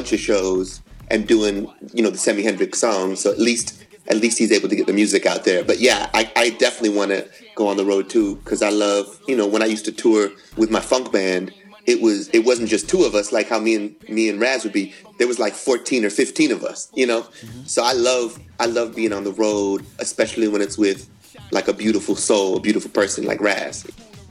shows and doing the Simi Hendrix songs. So at least he's able to get the music out there. But yeah, I definitely want to go on the road too because I love when I used to tour with my funk band. It wasn't just two of us like how me and Raz would be. There was like 14 or 15 of us, So I love being on the road, especially when it's with like a beautiful soul, a beautiful person like Raz.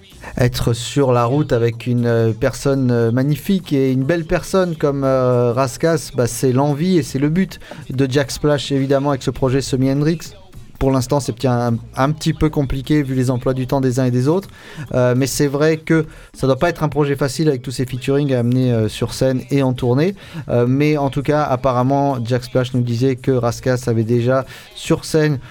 Être sur la route avec une personne magnifique et une belle personne comme Raskas, c'est l'envie et c'est le but de Jack Splash évidemment avec ce projet Simi Hendrix. Pour l'instant, c'est un petit peu compliqué vu les emplois du temps des uns et des autres. Mais c'est vrai que ça ne doit pas être un projet facile avec tous ces featuring à amener sur scène et en tournée. Mais en tout cas, apparemment, Jack Splash nous disait que Raskas avait déjà sur scène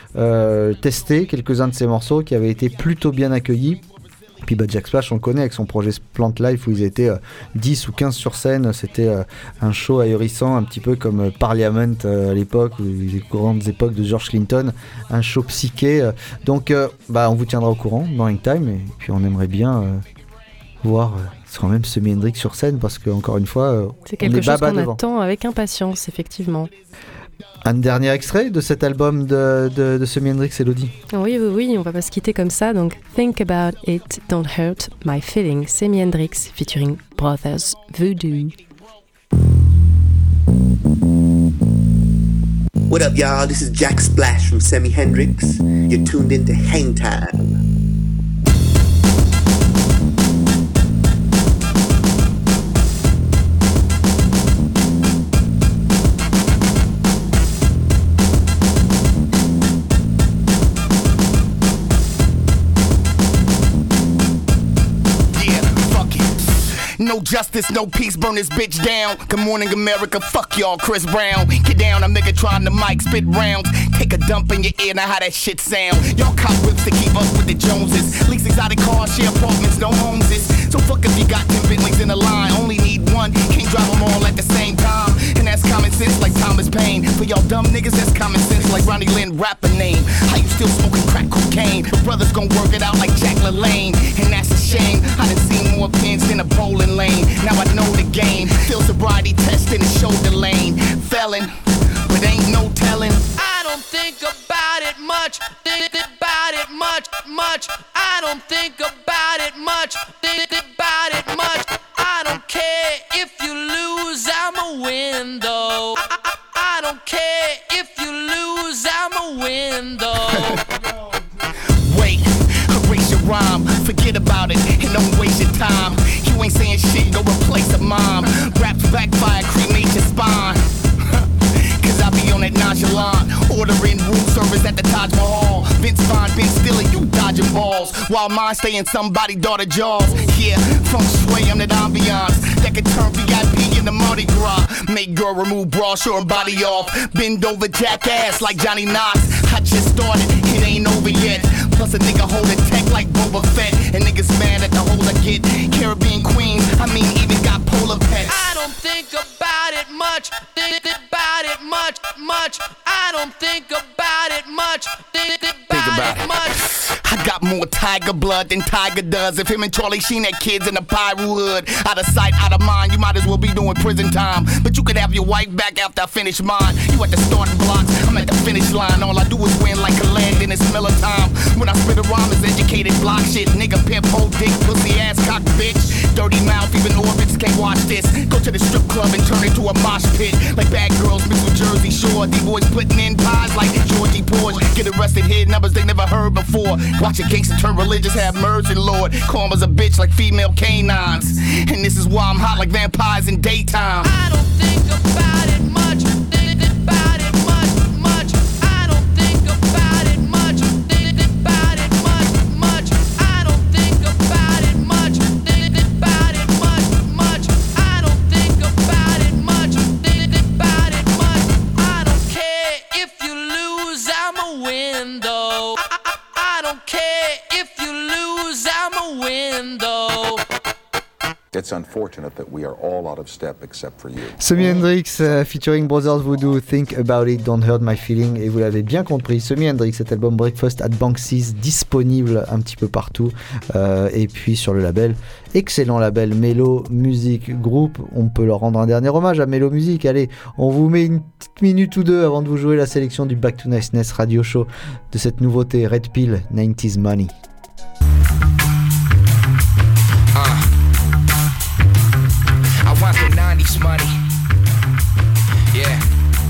testé quelques-uns de ses morceaux qui avaient été plutôt bien accueillis. Puis Jack Splash, on le connaît avec son projet Plant Life où ils étaient 10 ou 15 sur scène. C'était un show ahurissant, un petit peu comme Parliament à l'époque, les grandes époques de George Clinton. Un show psyché. Donc on vous tiendra au courant dans Hang Time. Et puis on aimerait bien voir quand même Simi Hendrix sur scène parce qu'encore une fois, c'est quelque chose qu'on attend avec impatience, effectivement. Un dernier extrait de cet album de Simi Hendrix, Elodie. Oui, on va pas se quitter comme ça. Donc, Think About It, Don't Hurt My Feelings, Simi Hendrix featuring Brothers Voodoo. What up, y'all? This is Jack Splash from Simi Hendrix. You're tuned into Hang Time. No justice, no peace, burn this bitch down. Good morning, America, fuck y'all, Chris Brown. Get down, I'm nigga trying to mic, spit rounds. Take a dump in your ear, now how that shit sound. Y'all cop whips to keep up with the Joneses. Lease exotic cars, share apartments, no homes is. So fuck if you got 10 Bentleys in a line. Only need one, can't drive them all at the same time. And that's common sense like Thomas Paine. For y'all dumb niggas, that's common sense like Ronnie Lynn rapper name. How you still smoking crack cocaine? brothers gon' work it out like Jack LaLanne. And that's a shame, I done seen more pins than a bowling lane. Now I know the game, feel sobriety test in the shoulder lane. Felon, but ain't no telling. I don't think about it much, think about it much. I don't think about it much, think about it much. I don't care if you lose, I'ma win though. I don't care if you lose, I'ma win though. Wait, erase your rhyme, forget about it, and don't waste your time. You ain't saying shit, go replace a mom. Raps backfire, cremate your spine. Cause I be on that nonchalant, ordering room service at the Taj Mahal. Vince Vaughn, Ben Stiller, you dodging balls, while mine stay in somebody's daughter jaws. Yeah, feng shui, I'm that ambiance that can turn VIP into Mardi Gras. Make girl remove bra, show her body off, bend over jackass like Johnny Knox. I just started, it ain't over yet. Plus a nigga holding tech like Boba Fett, and niggas mad at the holes I get. Caribbean queens, I mean even got polar pets. I don't think about it much, think about it much. I don't think about it much, think about it much. I got more tiger blood than Tiger does. If him and Charlie Sheen had kids in the Pyro hood, out of sight, out of mind, you might as well be doing prison time. But you could have your wife back after I finish mine. You at the starting blocks, I'm at the finish line. All I do is win like a land in it's Miller time. When I spit a rhyme, it's educated block shit. Nigga, pimp, whole dick, pussy ass cock bitch. Dirty mouth, even orbits can't watch this. Go to the strip club and turn into a mosh pit. Like bad girls mixed with Jersey Shore. D-boys putting in pies like Georgie Porsche. Get arrested, hear numbers they never heard before. Watch a gangster turn religious, have mercy, Lord. Karma's a bitch like female canines. And this is why I'm hot like vampires in daytime. I don't think about it much, think about it much. I don't think about it much, think about it much. I don't think about it much, think about it much. I don't think about it much, think about it much. I don't care if you lose, I'ma win though. I don't care if you lose, I'ma win though. It's unfortunate that we are all out of step except for you. Semi Hendrix featuring Brothers Voodoo, Think About It, Don't Hurt My Feeling. Et vous l'avez bien compris, Semi Hendrix, cet album Breakfast at Banksy's, disponible un petit peu partout. Et puis sur le label, excellent label Mellow Music Group. On peut leur rendre un dernier hommage à Mellow Music. Allez, on vous met une petite minute ou deux avant de vous jouer la sélection du Back to Niceness Radio Show de cette nouveauté Red Pill 90s Money. I want the 90s money. Yeah.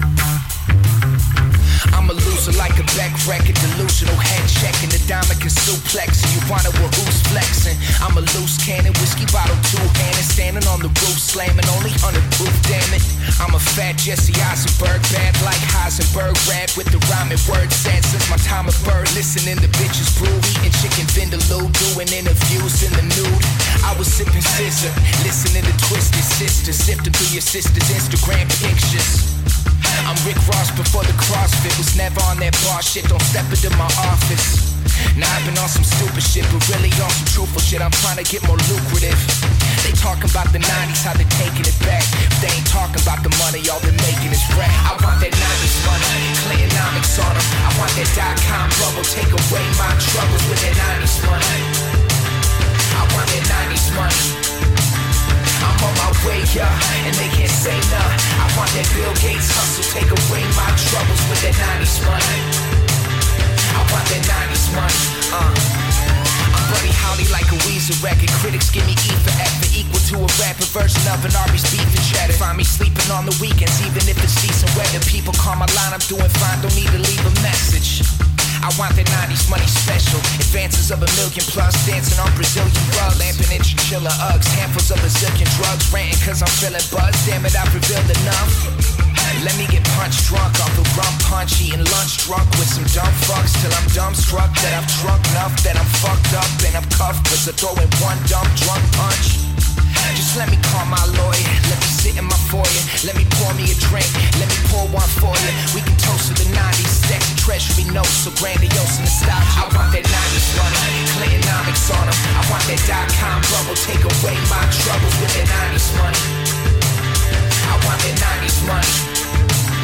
I'm a loser like a Beck record, delusional head checking the diamond can suplex. You wanna well who's flexing? I'm a loose cannon, whiskey bottle two-handed, standing on the roof, slamming only 100 proof, damn it. I'm a fat Jesse Eisenberg, bad like Heisenberg, rad with the rhyming word set since my time of birth. Listening to bitches brew, eating chicken vindaloo, doing interviews in the nude. I was sipping scissor, listening to Twisted Sisters, sifting through your sister's Instagram pictures. I'm Rick Ross before the CrossFit, was never on that bar shit, don't step into my office. Now I've been on some stupid shit, but really on some truthful shit, I'm trying to get more lucrative. They talking about the 90s, how they're taking it back. If they ain't talking about the money, all they're making is rap. I want that 90s money, Cleonomics on them. I want that .com bubble, take away my troubles with that 90s money. I want that 90s money. I'm on my way, yeah, and they can't say nah. I want that Bill Gates hustle, take away my troubles with that 90s money. I want that 90s money, I'm Buddy Holly like a Weezer record. Critics give me E for effort, equal to a rapper version of an Arby's beef and cheddar. Find me sleeping on the weekends, even if it's decent weather. People call my line, I'm doing fine, don't need to leave a message. I want that 90s money special. Advances of $1 million plus, dancing on Brazilian rug, lamping in chinchilla Uggs, handfuls of a zillion drugs, ranting cause I'm feeling buzzed. Damn it, I've revealed enough. Let me get punch drunk off a rum punch, eating lunch drunk with some dumb fucks till I'm dumbstruck that I've drunk enough that I'm fucked up and I'm cuffed cause I throw in one dumb drunk punch. Just let me call my lawyer, let me sit in my foyer, let me pour me a drink, let me pour one for you. We can toast to the 90s, stacks of treasury notes so grandiose in the style. I want that 90s money, Cleonomics on them. I want that .com bubble, take away my troubles with that 90s money. I want that 90s money.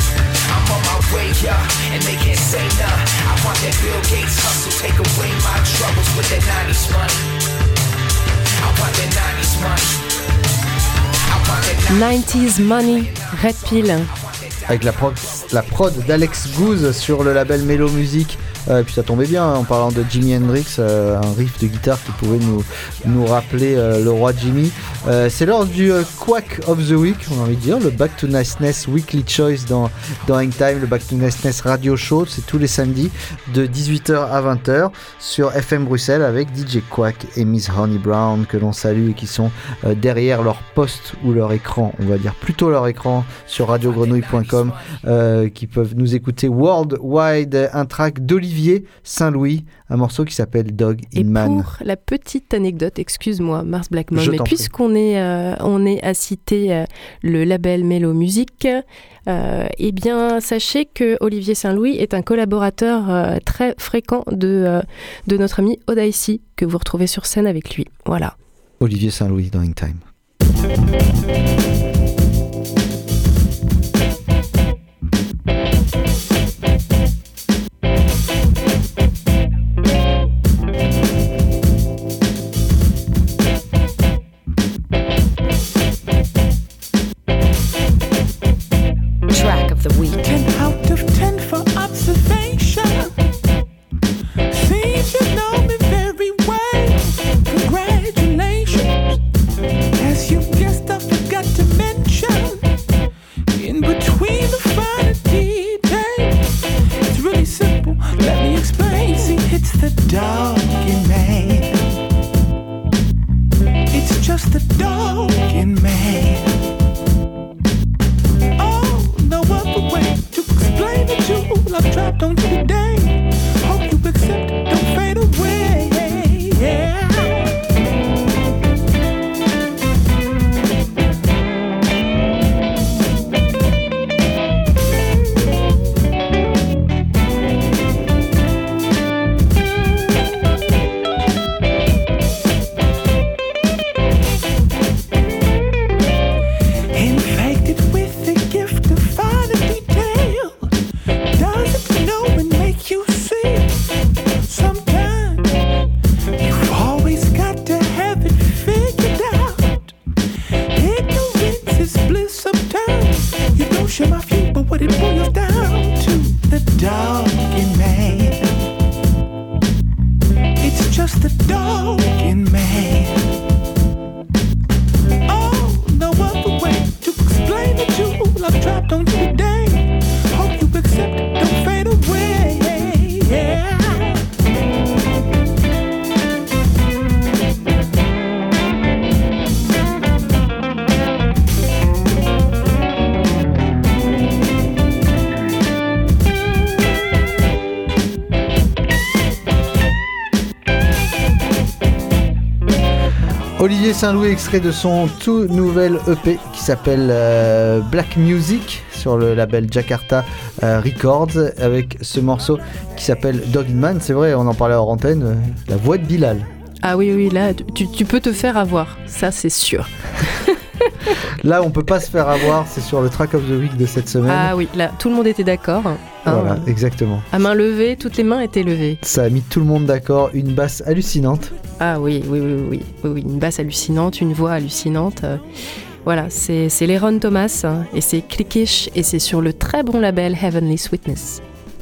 I'm on my way, yeah, and they can't say nah. I want that Bill Gates hustle, take away my 90s Money, Red Pill. Avec la prod d'Alex Goose sur le label Mellow Music. Et puis ça tombait bien en parlant de Jimi Hendrix, un riff de guitare qui pouvait nous rappeler le roi Jimmy. C'est l'heure du Quack of the Week, on a envie de dire, le Back to Niceness Weekly Choice dans Hang Time, le Back to Niceness Radio Show, c'est tous les samedis de 18h à 20h sur FM Bruxelles avec DJ Quack et Miss Honey Brown que l'on salue et qui sont derrière leur poste ou leur écran, on va dire plutôt leur écran sur radiogrenouille.com, qui peuvent nous écouter worldwide, un track d'Olivier Saint-Louis, un morceau qui s'appelle Dog in Man. Et pour la petite anecdote, excuse-moi Mars Blackmon, mais puisqu'on est à citer le label Mellow Music, eh bien sachez que Olivier Saint-Louis est un collaborateur très fréquent de notre ami Odaïsi, que vous retrouvez sur scène avec lui. Voilà. Olivier Saint-Louis dans Hang Time. Track of the week. 10 out of 10 for observation. Seems you know me very well. Congratulations. As you guessed, I forgot to mention. In between the finer details, it's really simple. Let me explain. See, it's the dog in man. It's just the dog in man. No other way to explain it to. I've trapped on you today. Hope you accept, don't fade away. Yeah. Infected with the gift of finer detail. Doesn't know and make you see. Sometimes you've always got to have it figured out. Ignorance is bliss sometimes. You don't share my view, but what it boils down to, the dog in man. It's just the dog in man. No other way to explain it to. I'm trapped on you today. Hope you accept, don't fade away. Yeah. Olivier Saint-Louis, extrait de son tout nouvel EP qui s'appelle Black Music sur le label Jakarta Records, avec ce morceau qui s'appelle Dog in Man. C'est vrai, on en parlait hors antenne, la voix de Bilal. Ah oui, là, tu peux te faire avoir, ça c'est sûr. Là, on peut pas se faire avoir, c'est sur le Track of the Week de cette semaine. Ah oui, là, tout le monde était d'accord. Voilà, exactement. À main levée, toutes les mains étaient levées. Ça a mis tout le monde d'accord, une basse hallucinante. Ah oui, une basse hallucinante, une voix hallucinante. Voilà, c'est Leron Thomas et c'est Clickish et c'est sur le très bon label Heavenly Sweetness.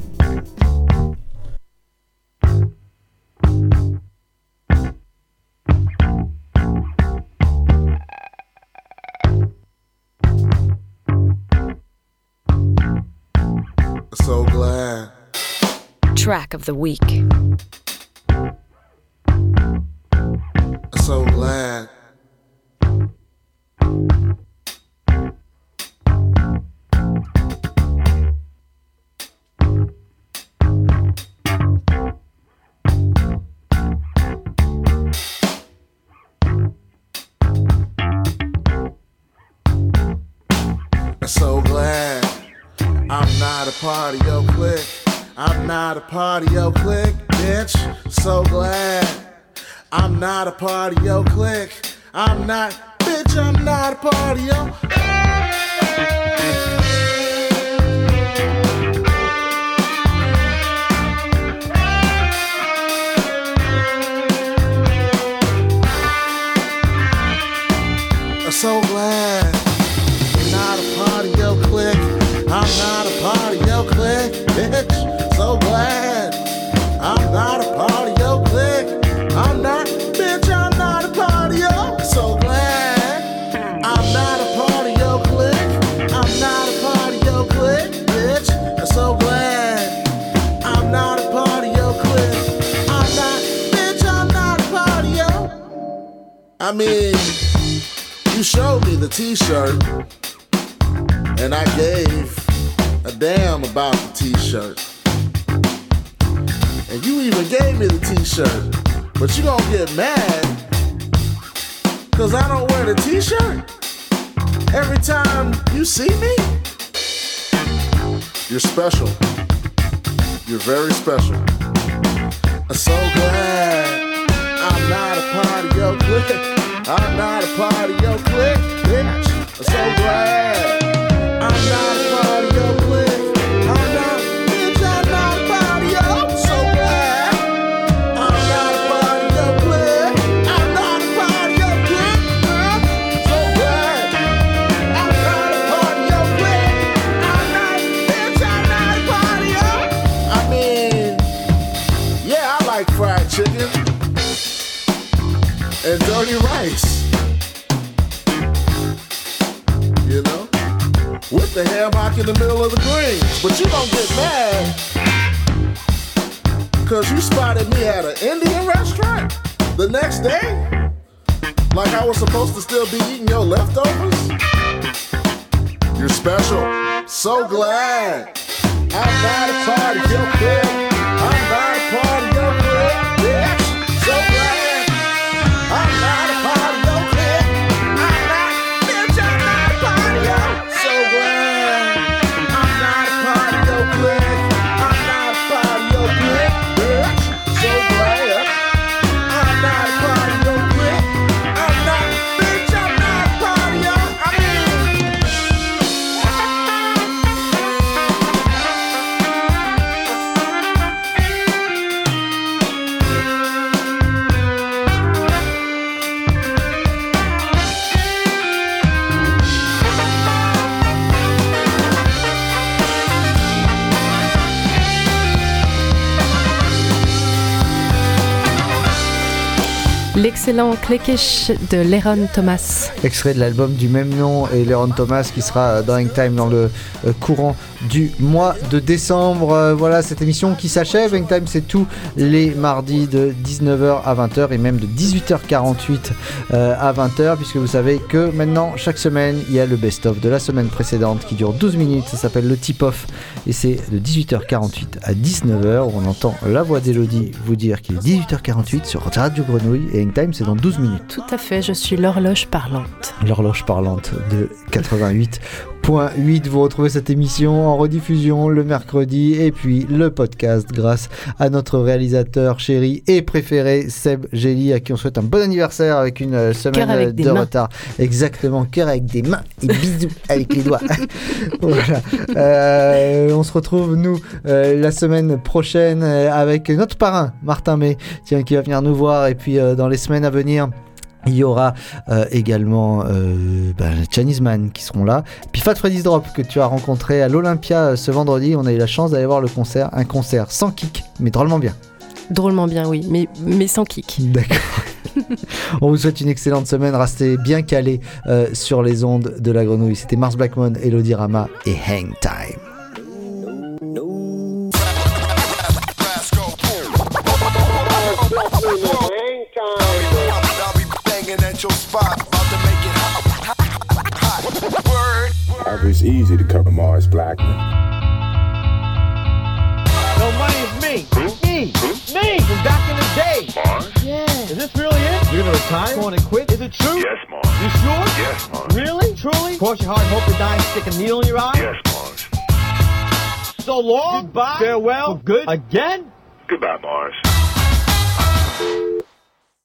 So glad. Track of the week. So glad. So glad I'm not a part of your clique. I'm not a part of your clique, bitch. So glad I'm not a part of your clique. I'm not, bitch, I'm not a part of your. So glad I mean, you showed me the t-shirt, and I gave a damn about the t-shirt. And you even gave me the t-shirt, but you gonna get mad cause I don't wear the t-shirt every time you see me? You're special. You're very special. I'm so glad I'm not a part of your clique. I'm not a part of your clique, bitch. I'm so glad I'm not a part of your clique. I'm not, bitch, I'm not a part of your. So glad I'm not a part of your clique. I'm not a part of your clique, girl. So glad I'm not a part of your clique. I'm not, bitch, I'm not a part of your. I mean, yeah, I like fried chicken and dirty rice, you know, with the ham hock in the middle of the greens. But you don't get mad cause you spotted me at an Indian restaurant the next day, like I was supposed to still be eating your leftovers. You're special. So glad I'm not a part of your clique. I'm not a part of your clique, bitch. So glad I'm not a part of your clique. I'm not, bitch, I'm not a part of your. So glad I'm not a part of your clique. I'm not a part of your clique, bitch. So glad I'm not a part of your clique. I'm not, bitch, I'm not a part of your. L'excellent Cliquish de Leron Thomas. Extrait de l'album du même nom et Leron Thomas qui sera dans Hangtime dans le courant du mois de décembre. Voilà cette émission qui s'achève. Hangtime, c'est tous les mardis de 19h à 20h et même de 18h48 à 20h, puisque vous savez que maintenant chaque semaine il y a le best-of de la semaine précédente qui dure 12 minutes. Ça s'appelle le tip-off et c'est de 18h48 à 19h où on entend la voix d'Elodie vous dire qu'il est 18h48 sur Radio Grenouille et Hangtime c'est dans 12 minutes. Tout à fait, je suis l'horloge parlante. L'horloge parlante de 88.8. Vous retrouvez cette émission en rediffusion le mercredi et puis le podcast grâce à notre réalisateur chéri et préféré Seb Gély, à qui on souhaite un bon anniversaire avec une semaine de retard. Exactement, cœur avec des mains et bisous avec les doigts. Voilà. On se retrouve nous la semaine prochaine avec notre parrain Martin May, tiens, qui va venir nous voir, et puis dans les semaines à venir il y aura également Chinese Man qui seront là. Puis Fat Freddy's Drop que tu as rencontré à l'Olympia ce vendredi. On a eu la chance d'aller voir le concert. Un concert sans kick, mais drôlement bien. Drôlement bien, oui, mais sans kick. D'accord. On vous souhaite une excellente semaine. Restez bien calés sur les ondes de la Grenouille. C'était Mars Blackmon, Elodie Rama et Hangtime. It's easy to cover Mars Blackman. No, money is me. Me from back in the day. Mars? Yeah. Is this really it? You're gonna retire? Going to quit? Is it true? Yes, Mars. You sure? Yes, Mars. Really? Truly? Cross your heart and hope to die and stick a needle in your eye? Yes, Mars. So long. Goodbye. Farewell. For good. Again? Goodbye, Mars.